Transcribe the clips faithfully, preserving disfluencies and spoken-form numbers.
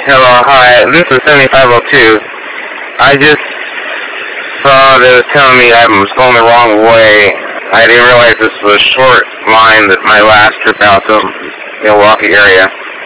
Hello, hi. This is seventy-five oh two. I just saw that it was telling me I was going the wrong way. I didn't realize this was a short line that my last trip out to Milwaukee area.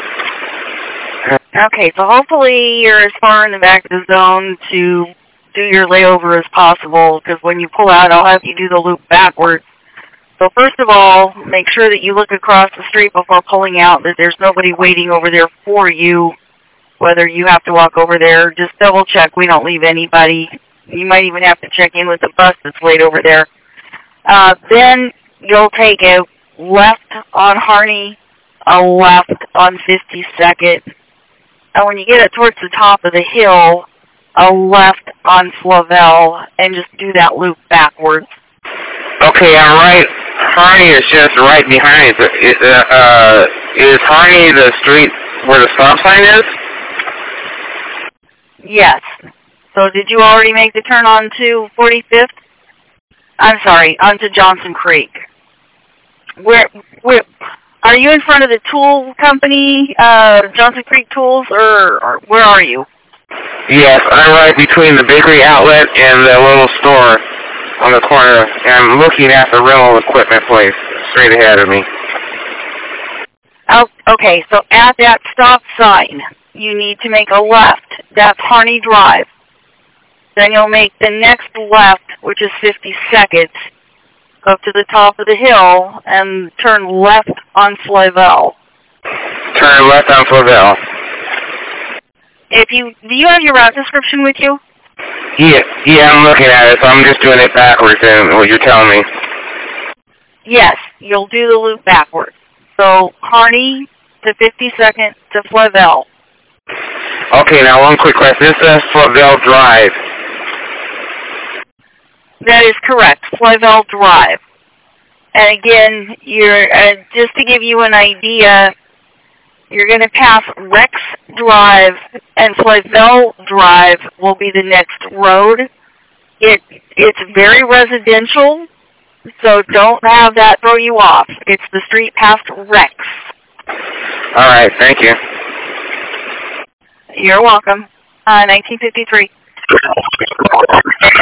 Okay, so hopefully you're as far in the back of the zone to do your layover as possible, because when you pull out, I'll have you do the loop backwards. So first of all, make sure that you look across the street before pulling out, that there's nobody waiting over there for you, whether you have to walk over there. Just double check we don't leave anybody. You might even have to check in with the bus that's late over there. Uh, then you'll take a left on Harney, a left on fifty-second, and when you get it towards the top of the hill, a left on Flavel, and just do that loop backwards. Okay, I'm right. Harney is just right behind it. Is, uh, uh, is Harney the street where the stop sign is? Yes. So did you already make the turn on to forty-fifth? I'm sorry, onto Johnson Creek. Where, where, are you in front of the tool company, uh, Johnson Creek Tools, or, or where are you? Yes, I'm right between the bakery outlet and the little store on the corner. And I'm looking at the rental equipment place straight ahead of me. Oh, okay, so at that stop sign, you need to make a left. That's Harney Drive. Then you'll make the next left, which is fifty-second, go up to the top of the hill, and turn left on Flavel. Turn left on Flavel. If you, do you have your route description with you? Yeah, yeah, I'm looking at it, so I'm just doing it backwards in what you're telling me. Yes, you'll do the loop backwards. So Harney to fifty-second to Flavel. Okay, now one quick question. This says Flavel Drive. That is correct, Flavel Drive. And again, you're uh, just to give you an idea, you're going to pass Rex Drive, and Flavel Drive will be the next road. It it's very residential, so don't have that throw you off. It's the street past Rex. All right, thank you. You're welcome. Uh, nineteen fifty-three.